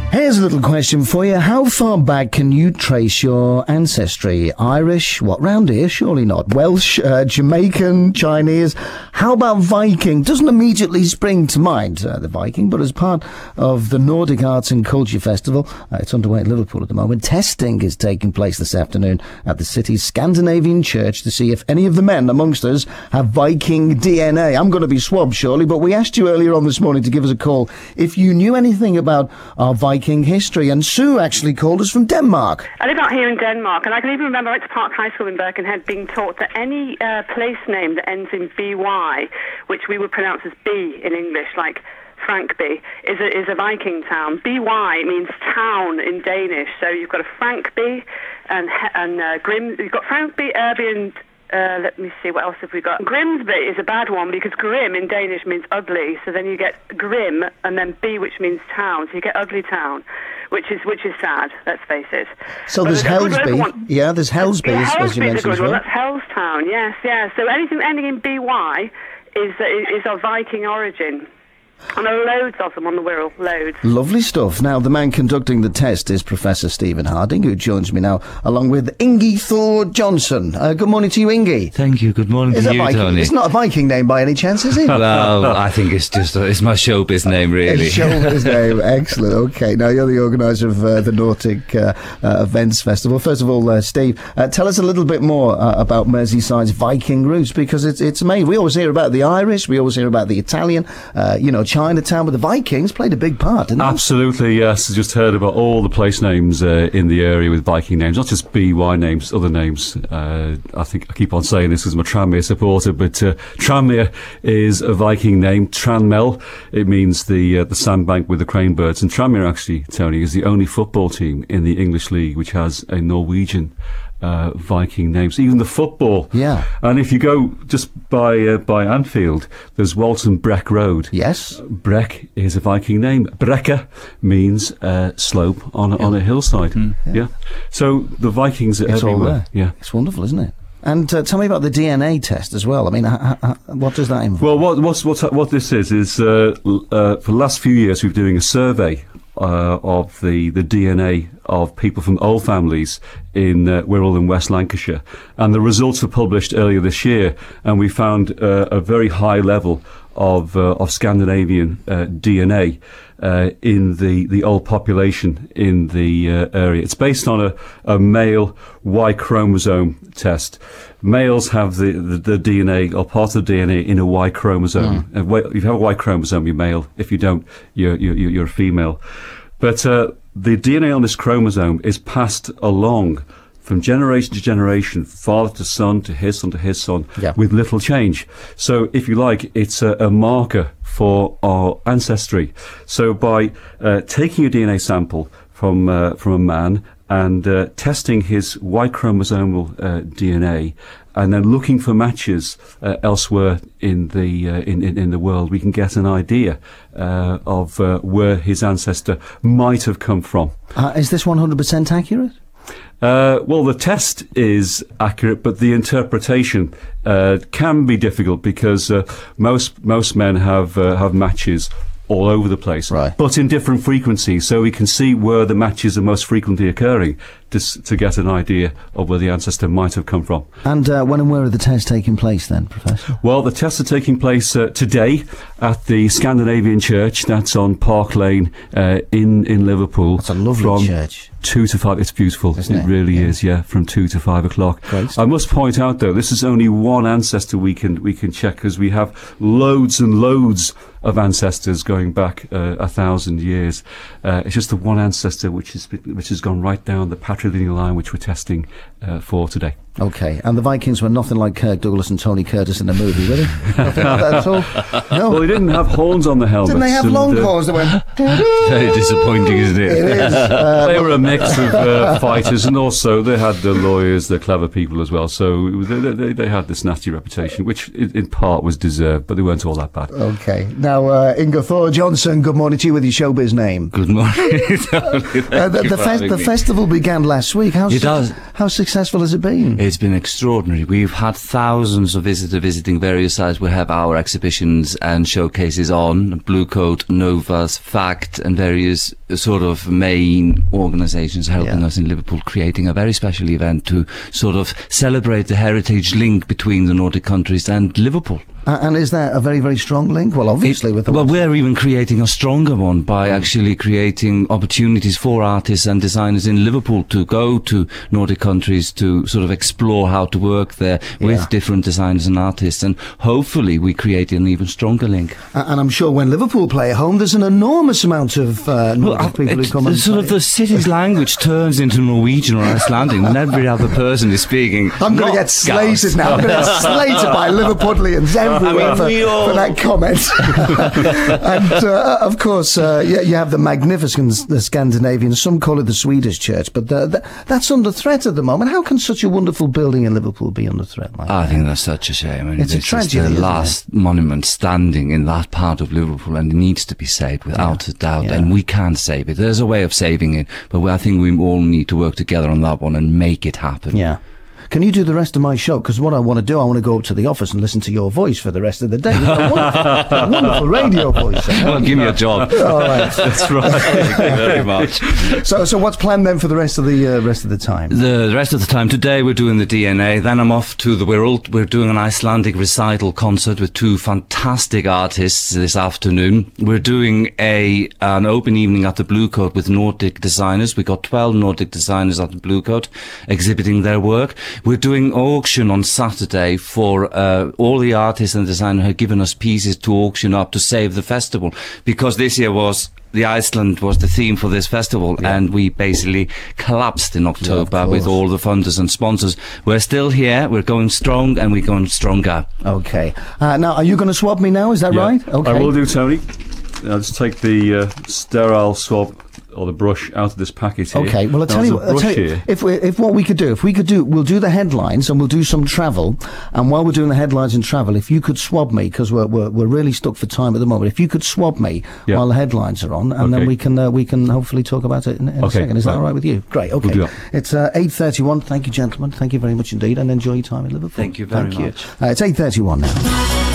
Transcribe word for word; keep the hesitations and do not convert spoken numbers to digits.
Here's a little question for you. How far back can you trace your ancestry? Irish? What, round here? Surely not. Welsh? Uh, Jamaican? Chinese? How about Viking? Doesn't immediately spring to mind, uh, the Viking, but as part of the Nordic Arts and Culture Festival, uh, it's underway at Liverpool at the moment, testing is taking place this afternoon at the city's Scandinavian church to see if any of the men amongst us have Viking D N A. I'm going to be swabbed, surely, but we asked you earlier on this morning to give us a call if you knew anything about our Viking history, and Sue actually called us from Denmark. I live out here in Denmark, and I can even remember I went to Park High School in Birkenhead being taught that any uh, place name that ends in B Y, which we would pronounce as B in English, like Frankby, is a, is a Viking town. B Y means town in Danish, so you've got a Frankby and, and uh, Grim, you've got Frankby, Irby and Uh, let me see, what else have we got? Grimsby is a bad one because grim in Danish means ugly, so then you get grim and then B, which means town, so you get ugly town, which is which is sad, let's face it. So but there's Helsby, yeah, there's Helsby, yeah, as, as you mentioned is a good as well. One. That's Hellstown, yes, yeah. So anything ending in B Y is, uh, is of Viking origin. And there are loads of them on the Wirral, loads. Lovely stuff. Now, the man conducting the test is Professor Stephen Harding, who joins me now, along with Ingi Thor Johnson. Uh, good morning to you, Ingi. Thank you. Good morning is to you, Viking? Tony. It's not a Viking name by any chance, is it? Well, I think it's just, uh, it's my showbiz name, really. It's showbiz name. Excellent. OK. Now, you're the organiser of uh, the Nordic uh, uh, Events Festival. First of all, uh, Steve, uh, tell us a little bit more uh, about Merseyside's Viking roots, because it's, it's amazing. We always hear about the Irish, we always hear about the Italian, uh, you know, Chinatown, but the Vikings played a big part, didn't they? Absolutely, yes. I just heard about all the place names uh, in the area with Viking names, not just B Y names, other names. Uh, I think I keep on saying this because I'm a Tranmere supporter, but uh, Tranmere is a Viking name. Tranmel, it means the uh, the sandbank with the crane birds. And Tranmere, actually, Tony, is the only football team in the English League which has a Norwegian Uh, Viking names, even the football. Yeah. And if you go just by uh, by Anfield, there's Walton Breck Road. Yes. Uh, Breck is a Viking name. Brecka means uh, slope on a, yeah. on a hillside. Mm, yeah. yeah. So the Vikings are it's everywhere. All there. Yeah. It's wonderful, isn't it? And uh, tell me about the D N A test as well. I mean, h- h- what does that involve? Well, what what's, what's, what this is is uh, uh, for the last few years we've been doing a survey Uh, of the, the D N A of people from old families in uh, Wirral in West Lancashire. And the results were published earlier this year, and we found uh, a very high level of uh, of Scandinavian uh, D N A uh, in the, the old population in the uh, area. It's based on a, a male Y chromosome test. Males have the, the, the D N A, or part of the D N A, in a Y chromosome. Mm. If you have a Y chromosome, you're male. If you don't, you're, you're, you're a female. But uh, the D N A on this chromosome is passed along from generation to generation, father to son, to his son, to his son, yeah. with little change. So, if you like, it's a, a marker for our ancestry. So, by uh, taking a D N A sample from uh, from a man and uh, testing his Y chromosomal uh, D N A, and then looking for matches uh, elsewhere in the uh, in, in in the world, we can get an idea uh, of uh, where his ancestor might have come from. Uh, is this one hundred percent accurate? Uh, well, the test is accurate, but the interpretation uh, can be difficult because uh, most most men have uh, have matches all over the place, right. but in different frequencies, so we can see where the matches are most frequently occurring to, to get an idea of where the ancestor might have come from. And uh, when and where are the tests taking place then, Professor? Well, the tests are taking place uh, today at the Scandinavian Church. That's on Park Lane uh, in, in Liverpool. That's a lovely from church. Two to five. It's beautiful. Isn't it, it really yeah. is, yeah, from two to five o'clock. Great. I must point out, though, this is only one ancestor we can, we can check, because we have loads and loads of ancestors going back uh, a thousand years. Uh, it's just the one ancestor which is which has gone right down the patrilineal line, which we're testing uh, for today. Okay, and the Vikings were nothing like Kirk Douglas and Tony Curtis in the movie, were they? Nothing like that at all? No. Well, they didn't have horns on the helmets. Didn't they have long uh, horns that went... Very disappointing, isn't it? It is. Uh, they were a mix of uh, fighters, and also they had the lawyers, the clever people as well. So they, they, they had this nasty reputation, which in, in part was deserved, but they weren't all that bad. Okay. Now, uh, Inga Thor Johnson, good morning to you with your showbiz name. Good morning. uh, the the, fe- the festival began last week. How's it does. How successful has it been? It's been extraordinary. We've had thousands of visitors visiting various sites. We have our exhibitions and showcases on Blue Coat, Novas, Fact, and various sort of main organisations helping Yeah. us in Liverpool, creating a very special event to sort of celebrate the heritage link between the Nordic countries and Liverpool. Uh, and is that a very, very strong link? Well, obviously, It- with the well, we're even creating a stronger one by actually creating opportunities for artists and designers in Liverpool to go to Nordic countries to sort of explore how to work there Yeah. with different designers and artists, and hopefully we create an even stronger link. Uh, and I'm sure when Liverpool play at home, there's an enormous amount of uh, Nordic people who It's come the and sort play. of the city's language turns into Norwegian or Icelandic when every other person is speaking. I'm going not to get slated Gauss. now. I'm going to get slated by Liverpudlians everywhere for, we all- for that comment. And uh, of course, uh, you, you have the magnificent the Scandinavian. Some call it the Swedish church, but the, the, that's under threat at the moment. How can such a wonderful building in Liverpool be under threat like I that? think that's such a shame. I mean, It's a this tragedy, is isn't the it? last monument standing in that part of Liverpool, and it needs to be saved without a doubt. Yeah. And we can save it. There's a way of saving it, but we, I think we all need to work together on that one and make it happen. Yeah. Can you do the rest of my show? Because what I want to do, I want to go up to the office and listen to your voice for the rest of the day. You've got a wonderful, a wonderful radio voice. Well, give me a job. All right. That's right. Thank you very much. So, so what's planned then for the rest of the uh, rest of the time? The rest of the time today we're doing the D N A. Then I'm off to the we're all, we're doing an Icelandic recital concert with two fantastic artists this afternoon. We're doing a an open evening at the Blue Coat with Nordic designers. We got twelve Nordic designers at the Blue Coat exhibiting their work. We're doing auction on Saturday for uh, all the artists and designers who have given us pieces to auction up to save the festival, because this year was the Iceland was the theme for this festival, and we basically collapsed in October with all the funders and sponsors. We're still here, we're going strong, and we're going stronger. Okay. Uh, now, are you going to swab me now? Is that Yeah. right? Okay. I will do, Tony. I'll just take the uh, sterile swab or the brush out of this packet here. Okay, well, I'll Now, tell you, there's a I'll tell brush you here. if, we, if what we could do, if we could do, we'll do the headlines and we'll do some travel. And while we're doing the headlines and travel, if you could swab me, because we're, we're, we're really stuck for time at the moment, if you could swab me Yeah. while the headlines are on, and then Okay. we can uh, we can hopefully talk about it in, in a Okay, second. Is that right. all right with you? Great, okay. do that. It's uh, eight thirty-one. Thank you, gentlemen. Thank you very much indeed, and enjoy your time in Liverpool. Thank you very Thank much. You. Uh, it's eight thirty-one now.